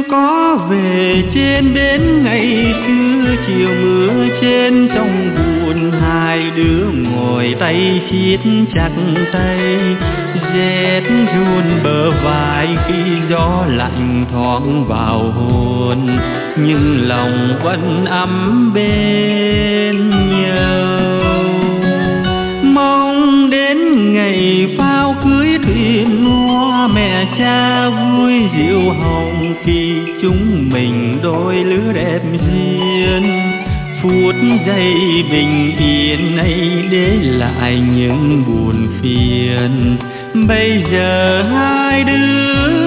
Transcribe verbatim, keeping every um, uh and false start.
có về trên bến ngày xưa, chiều mưa trên sông buồn, hai đứa ngồi tay siết chặt tay, rét run bờ vai khi gió lạnh thoáng vào hồn, nhưng lòng vẫn ấm bên nhau. Mong đến ngày pháo cưới thuyền hoa, mẹ cha vui rượu hồng khi chúng mình đôi lứa đẹp duyên. Phút giây bình yên ấy để lại những buồn phiền, bây giờ hai đứa